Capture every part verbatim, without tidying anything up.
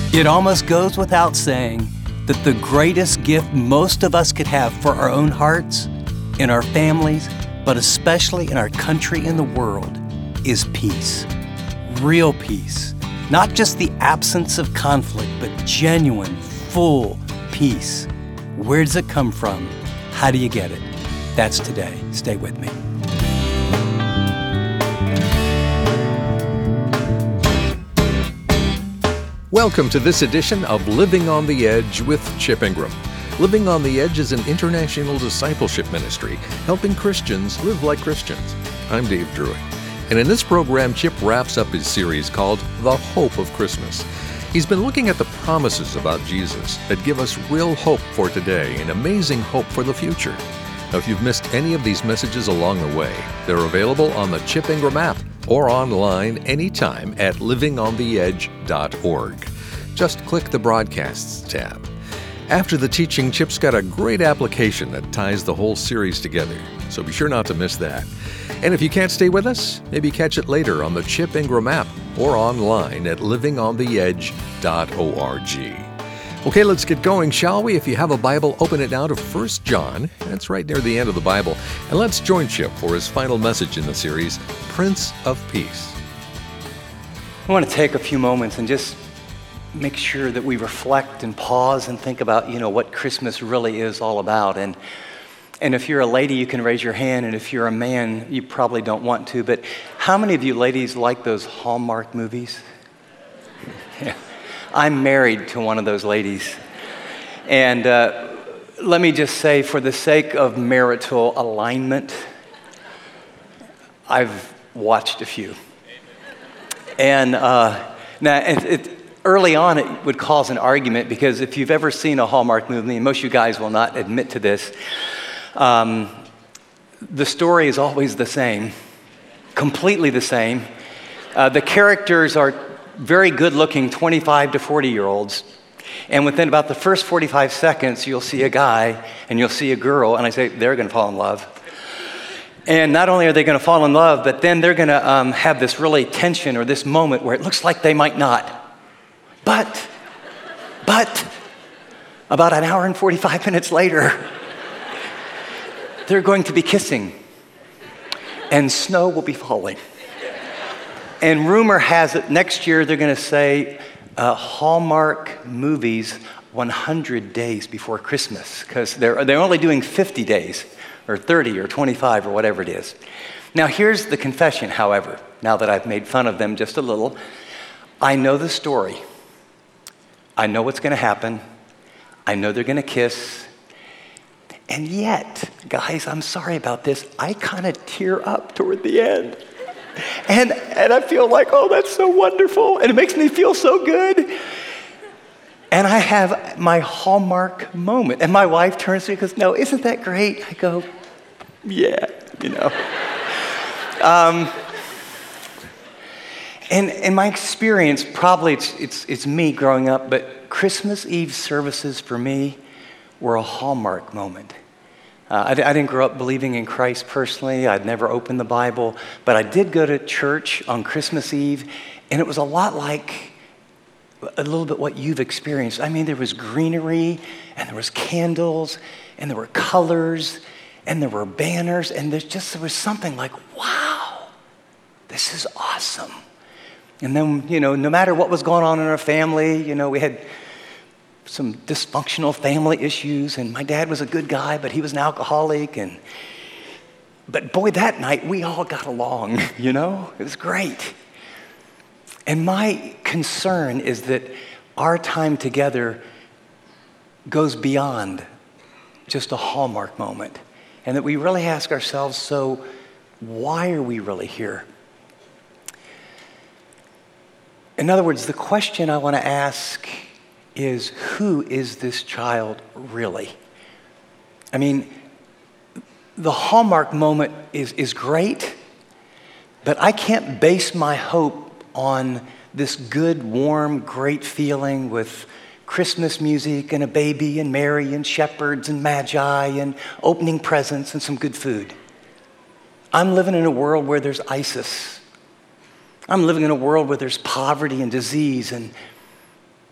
It almost goes without saying that the greatest gift most of us could have for our own hearts, in our families, but especially in our country and the world, is peace. Real peace. Not just the absence of conflict, but genuine, full peace. Where does it come from? How do you get it? That's today. Stay with me. Welcome to this edition of Living on the Edge with Chip Ingram. Living on the Edge is an international discipleship ministry helping Christians live like Christians. I'm Dave Druitt, and in this program, Chip wraps up his series called The Hope of Christmas. He's been looking at the promises about Jesus that give us real hope for today and amazing hope for the future. Now, if you've missed any of these messages along the way, they're available on the Chip Ingram app or online anytime at living on the edge dot org. Just click the Broadcasts tab. After the teaching, Chip's got a great application that ties the whole series together, so be sure not to miss that. And if you can't stay with us, maybe catch it later on the Chip Ingram app or online at living on the edge dot org. Okay, let's get going, shall we? If you have a Bible, open it now to First John. That's right near the end of the Bible. And let's join Chip for his final message in the series, Prince of Peace. I want to take a few moments and just make sure that we reflect and pause and think about, you know, what Christmas really is all about. And and if you're a lady, you can raise your hand, and if you're a man, you probably don't want to. But how many of you ladies like those Hallmark movies? Yeah. I'm married to one of those ladies. And uh, let me just say, for the sake of marital alignment, I've watched a few. And uh, now, it, it, early on, it would cause an argument, because if you've ever seen a Hallmark movie, and most of you guys will not admit to this, um, the story is always the same, completely the same. Uh, the characters are very good-looking twenty-five to forty-year-olds. And within about the first forty-five seconds, you'll see a guy and you'll see a girl, and I say, they're going to fall in love. And not only are they going to fall in love, but then they're going to um, have this really tension or this moment where it looks like they might not. But, but, about an hour and forty-five minutes later, they're going to be kissing, and snow will be falling. And rumor has it next year they're going to say uh, Hallmark movies one hundred days before Christmas, because they're, they're only doing fifty days or thirty or twenty-five or whatever it is. Now here's the confession, however, now that I've made fun of them just a little. I know the story. I know what's going to happen. I know they're going to kiss. And yet, guys, I'm sorry about this, I kind of tear up toward the end. And and I feel like, oh, that's so wonderful. And it makes me feel so good. And I have my Hallmark moment. And my wife turns to me and goes, no, isn't that great? I go, yeah, you know. um, and in my experience, probably it's, it's, it's me growing up, but Christmas Eve services for me were a Hallmark moment. Uh, I, I didn't grow up believing in Christ personally. I'd never opened the Bible, but I did go to church on Christmas Eve, and it was a lot like a little bit what you've experienced. I mean, there was greenery, and there was candles, and there were colors, and there were banners, and there's just, there was something like, wow, this is awesome. And then, you know, no matter what was going on in our family, you know, we had some dysfunctional family issues, and my dad was a good guy, but he was an alcoholic, and but boy, that night we all got along, you know? It was great. And my concern is that our time together goes beyond just a Hallmark moment, and that we really ask ourselves, so why are we really here? In other words, the question I want to ask is, who is this child really? I mean, the Hallmark moment is, is great, but I can't base my hope on this good, warm, great feeling with Christmas music and a baby and Mary and shepherds and magi and opening presents and some good food. I'm living in a world where there's ISIS. I'm living in a world where there's poverty and disease and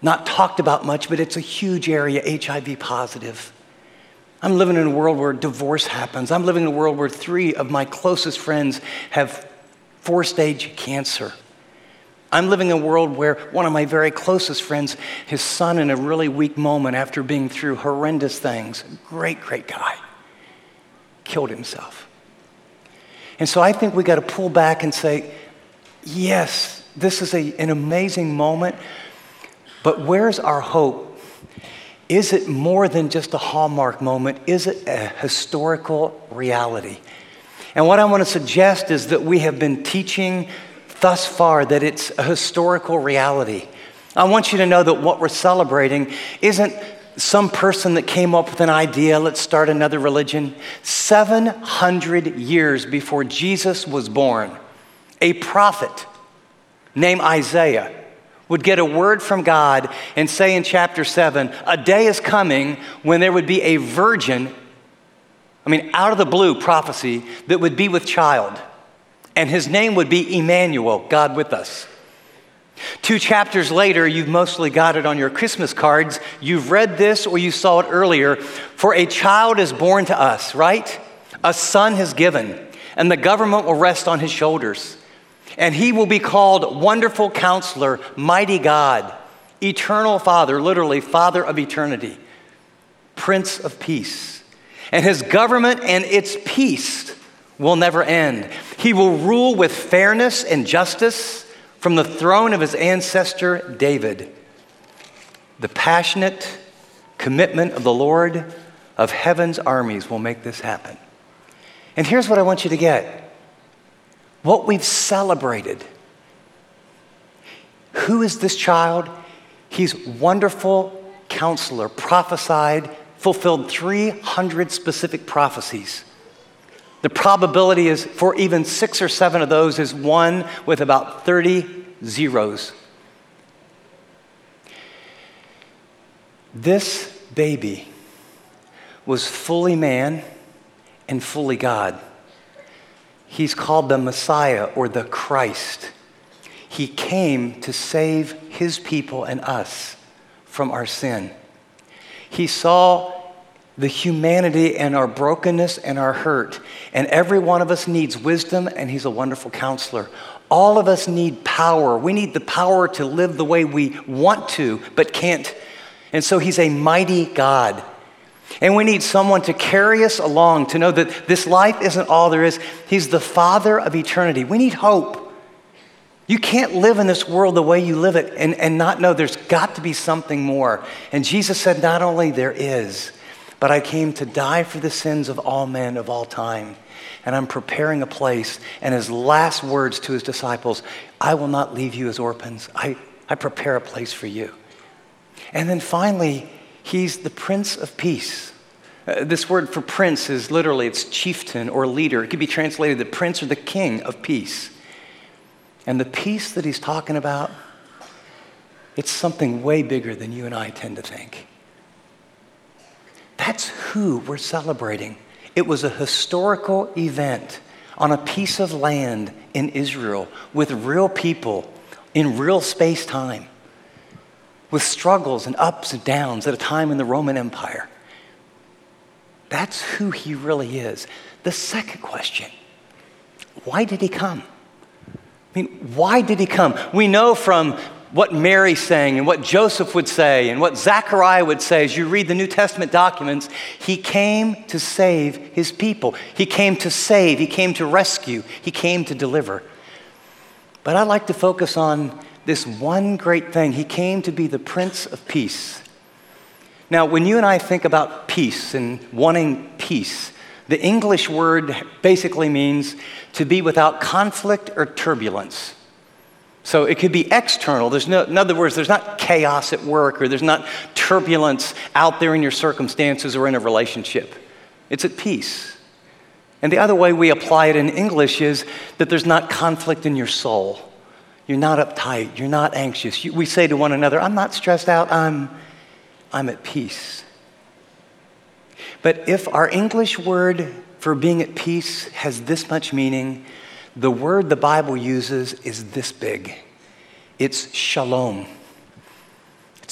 not talked about much, but it's a huge area, H I V positive. I'm living in a world where divorce happens. I'm living in a world where three of my closest friends have four-stage cancer. I'm living in a world where one of my very closest friends, his son in a really weak moment after being through horrendous things, great, great guy, killed himself. And so I think we got to pull back and say, yes, this is a, an amazing moment, but where's our hope? Is it more than just a Hallmark moment? Is it a historical reality? And what I want to suggest is that we have been teaching thus far that it's a historical reality. I want you to know that what we're celebrating isn't some person that came up with an idea, let's start another religion. seven hundred years before Jesus was born, a prophet named Isaiah would get a word from God and say in chapter seven, a day is coming when there would be a virgin, I mean, out of the blue prophecy, that would be with child. And his name would be Emmanuel, God with us. Two chapters later, you've mostly got it on your Christmas cards. You've read this or you saw it earlier. For a child is born to us, right? A son is given, and the government will rest on his shoulders. And he will be called Wonderful Counselor, Mighty God, Eternal Father, literally Father of Eternity, Prince of Peace. And his government and its peace will never end. He will rule with fairness and justice from the throne of his ancestor David. The passionate commitment of the Lord of heaven's armies will make this happen. And here's what I want you to get. What we've celebrated. Who is this child? He's Wonderful Counselor, prophesied, fulfilled three hundred specific prophecies. The probability is for even six or seven of those is one with about thirty zeros. This baby was fully man and fully God. He's called the Messiah or the Christ. He came to save his people and us from our sin. He saw the humanity and our brokenness and our hurt. And every one of us needs wisdom, and he's a wonderful counselor. All of us need power. We need the power to live the way we want to, but can't. And so he's a mighty God. And we need someone to carry us along, to know that this life isn't all there is. He's the Father of eternity. We need hope. You can't live in this world the way you live it and, and not know there's got to be something more. And Jesus said, not only there is, but I came to die for the sins of all men of all time. And I'm preparing a place. And his last words to his disciples, I will not leave you as orphans. I, I prepare a place for you. And then finally, he's the Prince of Peace. Uh, this word for prince is literally, it's chieftain or leader. It could be translated the prince or the king of peace. And the peace that he's talking about, it's something way bigger than you and I tend to think. That's who we're celebrating. It was a historical event on a piece of land in Israel with real people in real space-time, with struggles and ups and downs at a time in the Roman Empire. That's who he really is. The second question, why did he come? I mean, why did he come? We know from what Mary sang and what Joseph would say and what Zechariah would say as you read the New Testament documents, he came to save his people. He came to save, he came to rescue, he came to deliver. But I'd like to focus on this one great thing. He came to be the Prince of Peace. Now, when you and I think about peace and wanting peace, the English word basically means to be without conflict or turbulence. So it could be external. There's no, in other words, there's not chaos at work or there's not turbulence out there in your circumstances or in a relationship. It's at peace. And the other way we apply it in English is that there's not conflict in your soul. You're not uptight. You're not anxious. You, we say to one another, I'm not stressed out. I'm, I'm at peace. But if our English word for being at peace has this much meaning, the word the Bible uses is this big. It's shalom. It's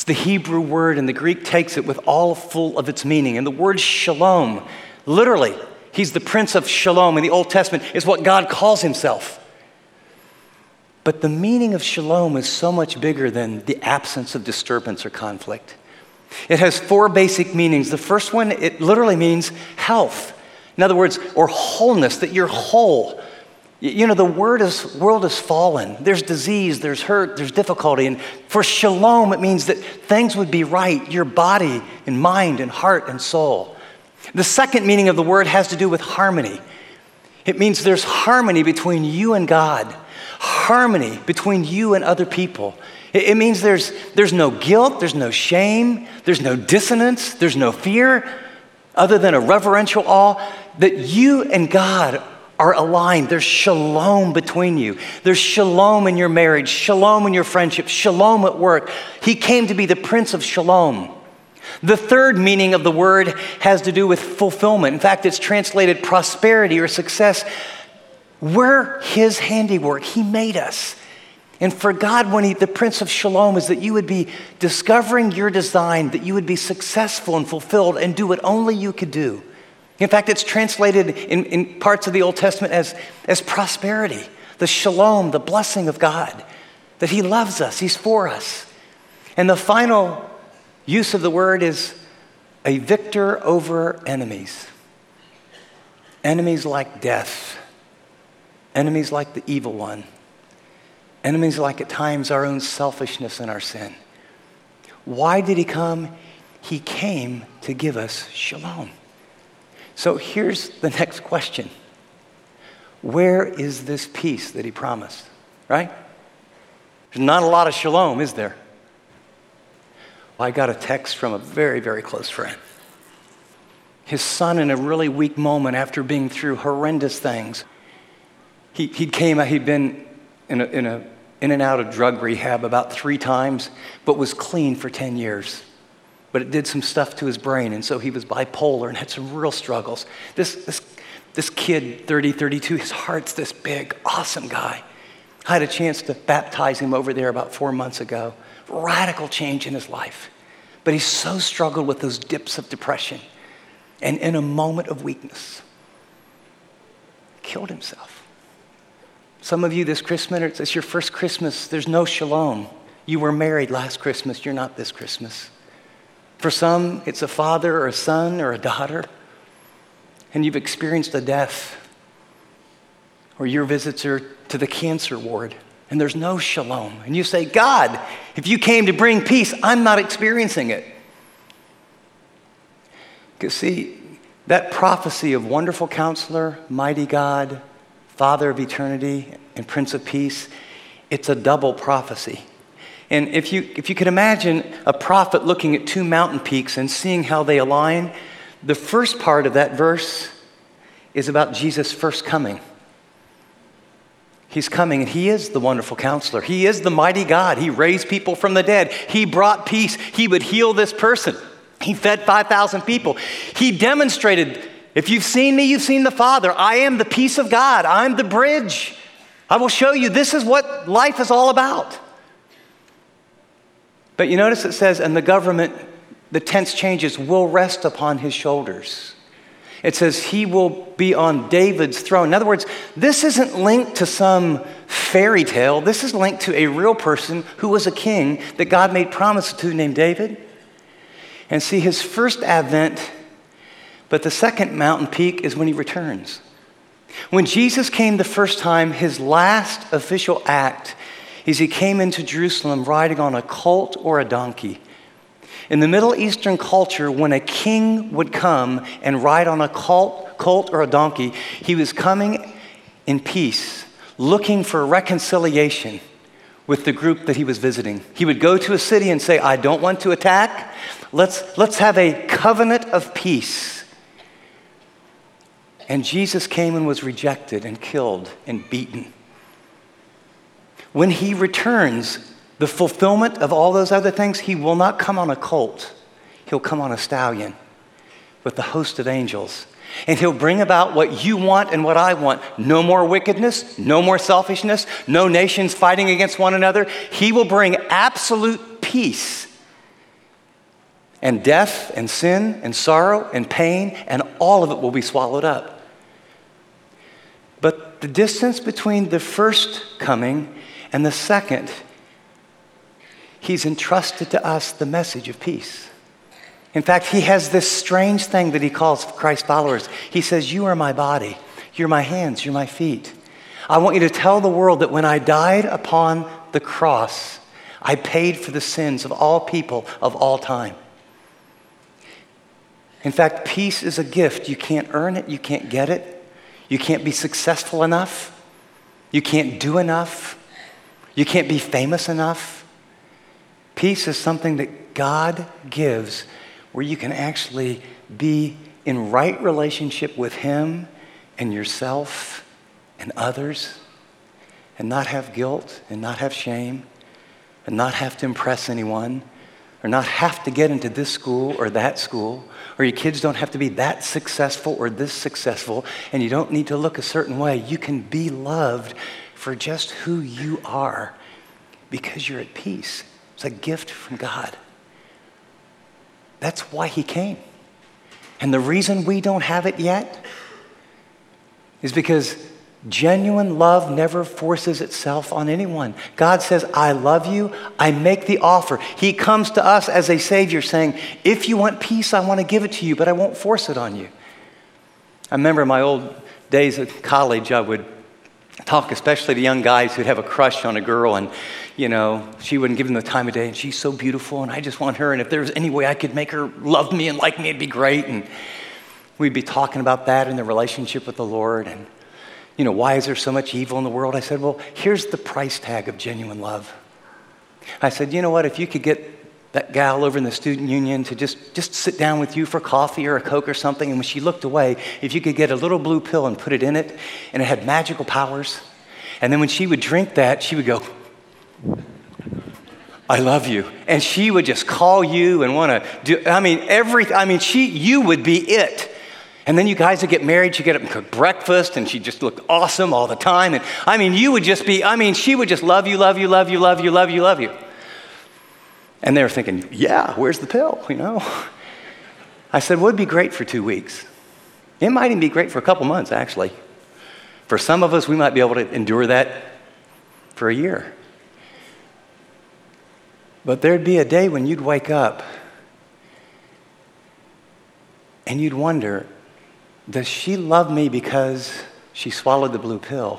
It's the Hebrew word, and the Greek takes it with all full of its meaning. And the word shalom, literally, he's the Prince of Shalom in the Old Testament, is what God calls himself. But the meaning of shalom is so much bigger than the absence of disturbance or conflict. It has four basic meanings. The first one, it literally means health. In other words, or wholeness, that you're whole. You know, the word is, world is fallen. There's disease, there's hurt, there's difficulty. And for shalom, it means that things would be right, your body and mind and heart and soul. The second meaning of the word has to do with harmony. It means there's harmony between you and God, harmony between you and other people. It, it means there's, there's no guilt, there's no shame, there's no dissonance, there's no fear, other than a reverential awe, that you and God are aligned. There's shalom between you. There's shalom in your marriage, shalom in your friendship, shalom at work. He came to be the Prince of Shalom. The third meaning of the word has to do with fulfillment. In fact, it's translated prosperity or success. We're his handiwork. He made us. And for God, when he, the Prince of Shalom, is that you would be discovering your design, that you would be successful and fulfilled and do what only you could do. In fact, it's translated in, in parts of the Old Testament as, as prosperity, the shalom, the blessing of God, that he loves us, he's for us. And the final use of the word is a victor over enemies. Enemies like death, enemies like the evil one, enemies like at times our own selfishness and our sin. Why did he come? He came to give us shalom. So here's the next question. Where is this peace that he promised, right? There's not a lot of shalom, is there? I got a text from a very, very close friend. His son, in a really weak moment after being through horrendous things, he, he came, he'd been in, a, in, a, in and out of drug rehab about three times, but was clean for ten years. But it did some stuff to his brain, and so he was bipolar and had some real struggles. This, this, this kid, thirty, thirty-two, his heart's this big, awesome guy. I had a chance to baptize him over there about four months ago. Radical change in his life. But he so struggled with those dips of depression. And in a moment of weakness, killed himself. Some of you this Christmas, it's your first Christmas, there's no shalom. You were married last Christmas, you're not this Christmas. For some, it's a father or a son or a daughter, and you've experienced a death. Or your visits are to the cancer ward, and there's no shalom. And you say, God, if you came to bring peace, I'm not experiencing it. Because see, that prophecy of wonderful counselor, mighty God, Father of eternity, and Prince of Peace, it's a double prophecy. And if you if you could imagine a prophet looking at two mountain peaks and seeing how they align, the first part of that verse is about Jesus' first coming. He's coming, and he is the wonderful counselor. He is the mighty God. He raised people from the dead. He brought peace. He would heal this person. He fed five thousand people. He demonstrated, if you've seen me, you've seen the Father. I am the peace of God. I'm the bridge. I will show you this is what life is all about. But you notice it says, and the government, the tense changes, will rest upon his shoulders. It says he will be on David's throne. In other words, this isn't linked to some fairy tale. This is linked to a real person who was a king that God made promises to named David. And see, his first advent, but the second mountain peak is when he returns. When Jesus came the first time, his last official act is he came into Jerusalem riding on a colt or a donkey. In the Middle Eastern culture, when a king would come and ride on a colt, colt or a donkey, he was coming in peace, looking for reconciliation with the group that he was visiting. He would go to a city and say, I don't want to attack. Let's, let's have a covenant of peace. And Jesus came and was rejected and killed and beaten. When he returns, the fulfillment of all those other things, he will not come on a colt. He'll come on a stallion with the host of angels. And he'll bring about what you want and what I want. No more wickedness, no more selfishness, no nations fighting against one another. He will bring absolute peace and death and sin and sorrow and pain, and all of it will be swallowed up. But the distance between the first coming and the second, he's entrusted to us the message of peace. In fact, he has this strange thing that he calls Christ followers. He says, you are my body. You're my hands. You're my feet. I want you to tell the world that when I died upon the cross, I paid for the sins of all people of all time. In fact, peace is a gift. You can't earn it. You can't get it. You can't be successful enough. You can't do enough. You can't be famous enough. Peace is something that God gives where you can actually be in right relationship with him and yourself and others and not have guilt and not have shame and not have to impress anyone or not have to get into this school or that school, or your kids don't have to be that successful or this successful, and you don't need to look a certain way. You can be loved for just who you are because you're at peace. It's a gift from God. That's why he came. And the reason we don't have it yet is because genuine love never forces itself on anyone. God says, I love you. I make the offer. He comes to us as a Savior saying, if you want peace, I want to give it to you, but I won't force it on you. I remember in my old days at college, I would talk especially to young guys who'd have a crush on a girl, and, you know, she wouldn't give them the time of day, and she's so beautiful, and I just want her, and if there was any way I could make her love me and like me, it'd be great. And we'd be talking about that in the relationship with the Lord, and you know, why is there so much evil in the world? I said, well, here's the price tag of genuine love. I said, you know what, if you could get that gal over in the student union to just, just sit down with you for coffee or a Coke or something, and when she looked away, if you could get a little blue pill and put it in it, and it had magical powers, and then when she would drink that, she would go, I love you. And she would just call you and want to do, I mean, every, I mean, she, you would be it. And then you guys would get married, she'd get up and cook breakfast, and she'd just look awesome all the time. And I mean, you would just be, I mean, she would just love you, love you, love you, love you, love you, love you. And they were thinking, yeah, where's the pill, you know? I said, well, it'd be great for two weeks. It might even be great for a couple months, actually. For some of us, we might be able to endure that for a year. But there'd be a day when you'd wake up and you'd wonder, does she love me because she swallowed the blue pill?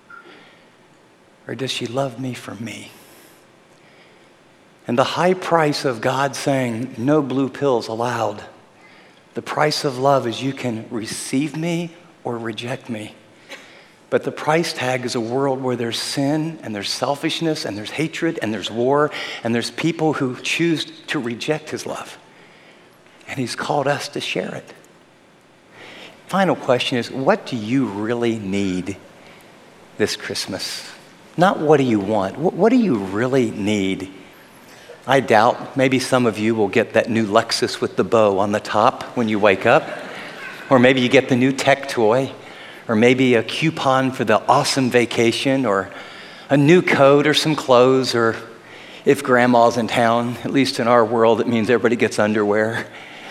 Or does she love me for me? And the high price of God saying, no blue pills allowed. The price of love is you can receive me or reject me. But the price tag is a world where there's sin and there's selfishness and there's hatred and there's war and there's people who choose to reject his love. And he's called us to share it. Final question is, what do you really need this Christmas? Not what do you want, what, what do you really need? I doubt maybe some of you will get that new Lexus with the bow on the top when you wake up. Or maybe you get the new tech toy. Or maybe a coupon for the awesome vacation. Or a new coat or some clothes. Or if grandma's in town, at least in our world, it means everybody gets underwear.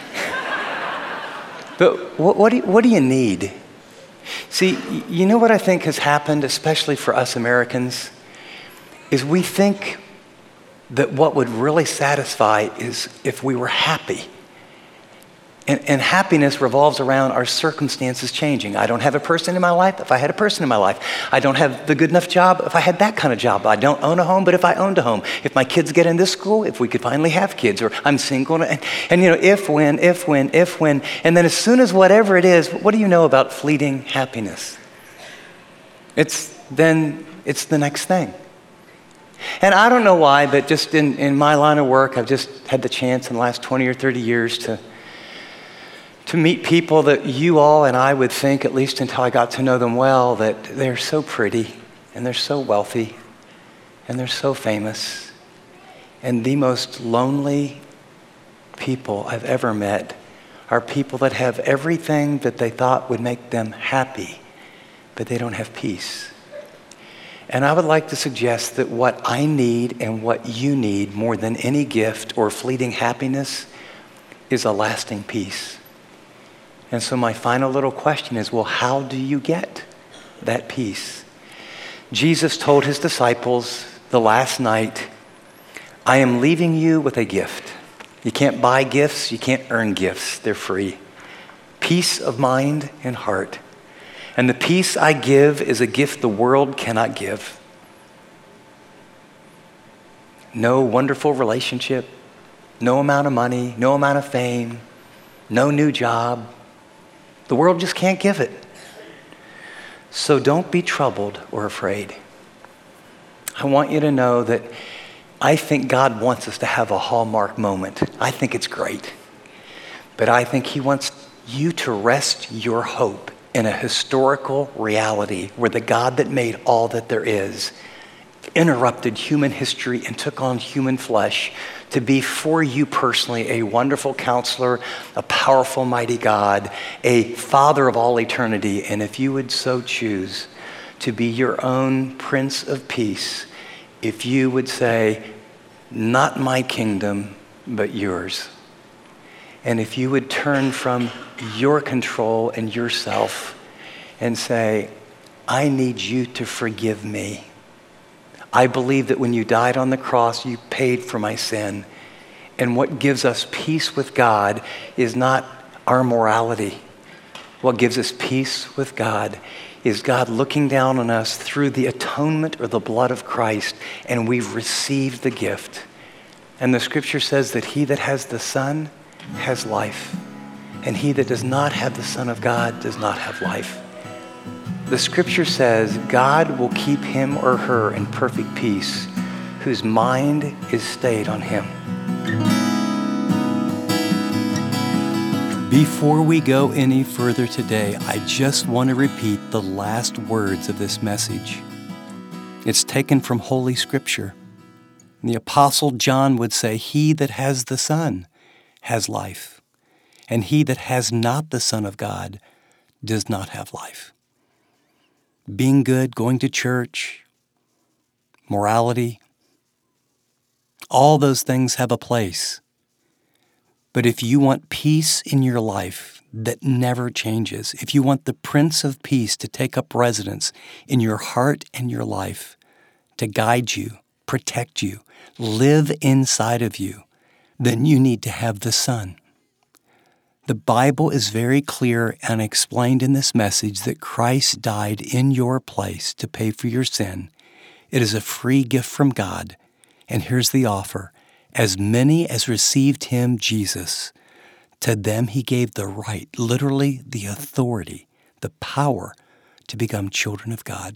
But what, what, do you, what do you need? See, you know what I think has happened, especially for us Americans, is we think that what would really satisfy is if we were happy. And, and happiness revolves around our circumstances changing. I don't have a person in my life if I had a person in my life. I don't have the good enough job if I had that kind of job. I don't own a home, but if I owned a home. If my kids get in this school, if we could finally have kids, or I'm single. And, and you know, if, when, if, when, if, when. And then as soon as whatever it is, what do you know about fleeting happiness? It's then, it's the next thing. And I don't know why, but just in, in my line of work, I've just had the chance in the last twenty or thirty years to to meet people that you all and I would think, at least until I got to know them well, that they're so pretty and they're so wealthy and they're so famous. And the most lonely people I've ever met are people that have everything that they thought would make them happy, but they don't have peace. And I would like to suggest that what I need and what you need more than any gift or fleeting happiness is a lasting peace. And so my final little question is, well, how do you get that peace? Jesus told his disciples the last night, I am leaving you with a gift. You can't buy gifts, you can't earn gifts, they're free. Peace of mind and heart. And the peace I give is a gift the world cannot give. No wonderful relationship, no amount of money, no amount of fame, no new job. The world just can't give it. So don't be troubled or afraid. I want you to know that I think God wants us to have a Hallmark moment. I think it's great. But I think he wants you to rest your hope in a historical reality where the God that made all that there is interrupted human history and took on human flesh to be for you personally a wonderful counselor, a powerful, mighty God, a Father of all eternity. And if you would so choose to be your own Prince of Peace, if you would say, not my kingdom, but yours. And if you would turn from your control and yourself and say, I need you to forgive me. I believe that when you died on the cross, you paid for my sin. And what gives us peace with God is not our morality. What gives us peace with God is God looking down on us through the atonement or the blood of Christ, and we've received the gift. And the scripture says that he that has the Son has life, and he that does not have the Son of God does not have life. The scripture says God will keep him or her in perfect peace, whose mind is stayed on him. Before we go any further today, I just want to repeat the last words of this message. It's taken from Holy Scripture. The Apostle John would say, he that has the Son has life, and he that has not the Son of God does not have life. Being good, going to church, morality, all those things have a place. But if you want peace in your life that never changes, if you want the Prince of Peace to take up residence in your heart and your life, to guide you, protect you, live inside of you, then you need to have the Son. The Bible is very clear and explained in this message that Christ died in your place to pay for your sin. It is a free gift from God. And here's the offer. As many as received him, Jesus, to them he gave the right, literally the authority, the power to become children of God.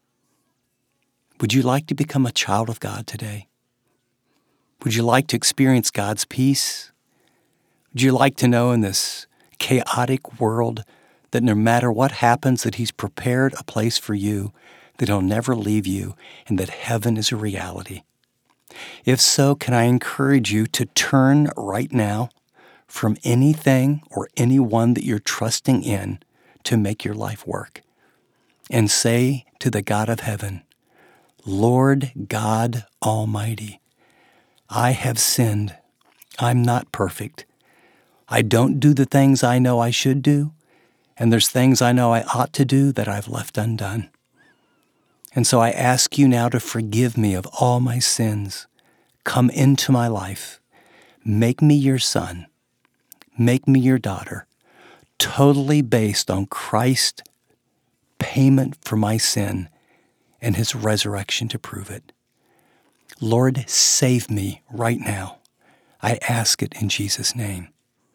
Would you like to become a child of God today? Would you like to experience God's peace? Would you like to know in this chaotic world that no matter what happens, that he's prepared a place for you, that he'll never leave you, and that heaven is a reality? If so, can I encourage you to turn right now from anything or anyone that you're trusting in to make your life work, and say to the God of heaven, Lord God Almighty, I have sinned. I'm not perfect. I don't do the things I know I should do, and there's things I know I ought to do that I've left undone. And so I ask you now to forgive me of all my sins. Come into my life. Make me your son. Make me your daughter, totally based on Christ's payment for my sin and his resurrection to prove it. Lord, save me right now. I ask it in Jesus' name.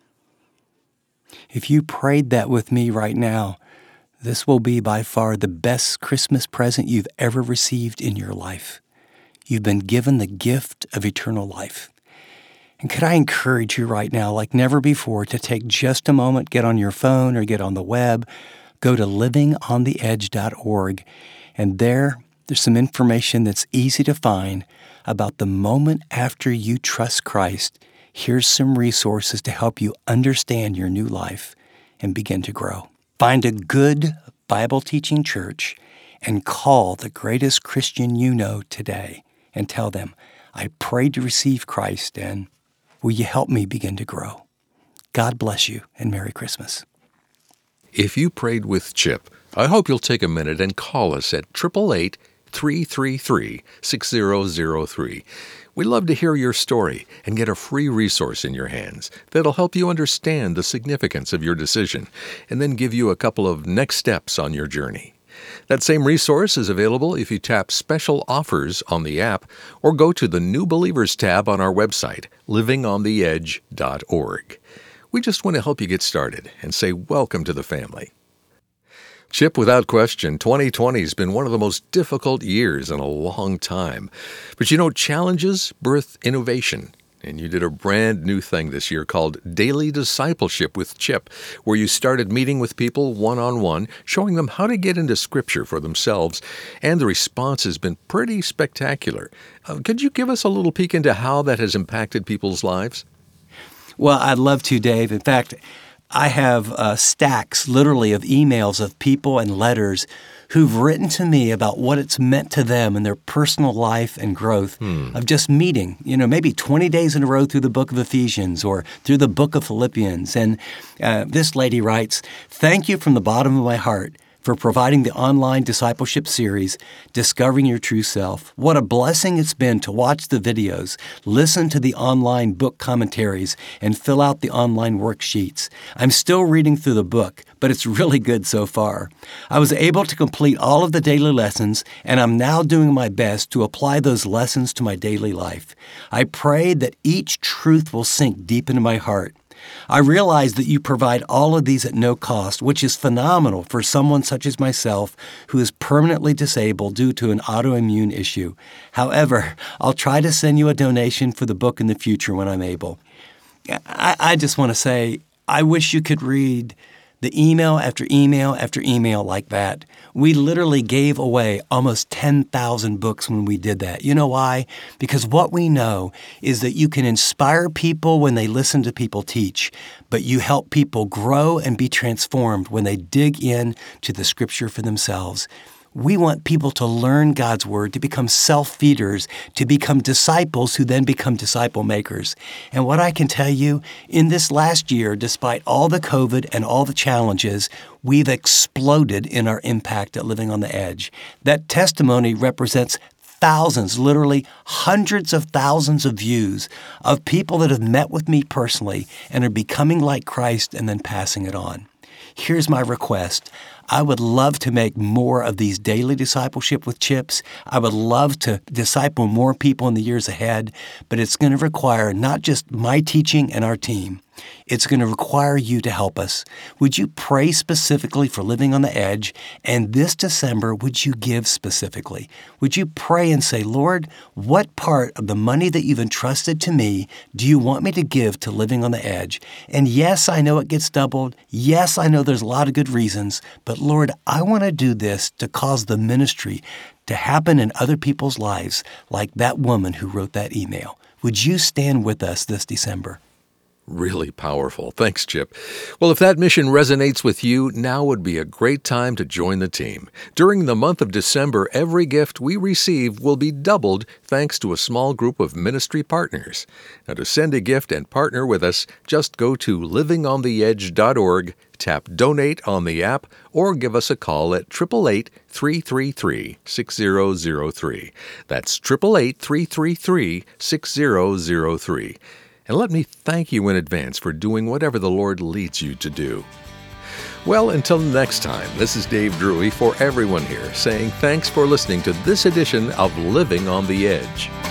If you prayed that with me right now, this will be by far the best Christmas present you've ever received in your life. You've been given the gift of eternal life. And could I encourage you right now, like never before, to take just a moment, get on your phone or get on the web, go to living on the edge dot org, and there, there's some information that's easy to find about the moment after you trust Christ. Here's some resources to help you understand your new life and begin to grow. Find a good Bible-teaching church and call the greatest Christian you know today and tell them, I prayed to receive Christ, and will you help me begin to grow? God bless you, and Merry Christmas. If you prayed with Chip, I hope you'll take a minute and call us at eight eight eight, three three three, six zero zero three. We'd love to hear your story and get a free resource in your hands that'll help you understand the significance of your decision and then give you a couple of next steps on your journey. That same resource is available if you tap Special Offers on the app or go to the New Believers tab on our website, living on the edge dot org. We just want to help you get started and say welcome to the family. Chip, without question, twenty twenty has been one of the most difficult years in a long time. But you know, challenges birth innovation. And you did a brand new thing this year called Daily Discipleship with Chip, where you started meeting with people one-on-one, showing them how to get into Scripture for themselves. And the response has been pretty spectacular. Uh, could you give us a little peek into how that has impacted people's lives? Well, I'd love to, Dave. In fact, I have uh, stacks, literally, of emails of people and letters who've written to me about what it's meant to them in their personal life and growth hmm. of just meeting, you know, maybe twenty days in a row through the book of Ephesians or through the book of Philippians. And uh, this lady writes, "Thank you from the bottom of my heart for providing the online discipleship series, Discovering Your True Self. What a blessing it's been to watch the videos, listen to the online book commentaries, and fill out the online worksheets. I'm still reading through the book, but it's really good so far. I was able to complete all of the daily lessons, and I'm now doing my best to apply those lessons to my daily life. I pray that each truth will sink deep into my heart. I realize that you provide all of these at no cost, which is phenomenal for someone such as myself who is permanently disabled due to an autoimmune issue. However, I'll try to send you a donation for the book in the future when I'm able." I, I just want to say, I wish you could read the email after email after email like that. We literally gave away almost ten thousand books when we did that. You know why? Because what we know is that you can inspire people when they listen to people teach, but you help people grow and be transformed when they dig in to the Scripture for themselves. We want people to learn God's Word, to become self-feeders, to become disciples who then become disciple makers. And what I can tell you, in this last year, despite all the COVID and all the challenges, we've exploded in our impact at Living on the Edge. That testimony represents thousands, literally hundreds of thousands of views of people that have met with me personally and are becoming like Christ and then passing it on. Here's my request. I would love to make more of these daily discipleship with Chips. I would love to disciple more people in the years ahead, but it's going to require not just my teaching and our team. It's going to require you to help us. Would you pray specifically for Living on the Edge? And this December, would you give specifically? Would you pray and say, Lord, what part of the money that you've entrusted to me do you want me to give to Living on the Edge? And yes, I know it gets doubled. Yes, I know there's a lot of good reasons. But Lord, I want to do this to cause the ministry to happen in other people's lives, like that woman who wrote that email. Would you stand with us this December? Really powerful. Thanks, Chip. Well, if that mission resonates with you, now would be a great time to join the team. During the month of December, every gift we receive will be doubled thanks to a small group of ministry partners. Now, to send a gift and partner with us, just go to living on the edge dot org, tap Donate on the app, or give us a call at eight eight eight, three three three, six zero zero three. That's eight eight eight, three three three, six zero zero three. And let me thank you in advance for doing whatever the Lord leads you to do. Well, until next time, this is Dave Drury for everyone here saying thanks for listening to this edition of Living on the Edge.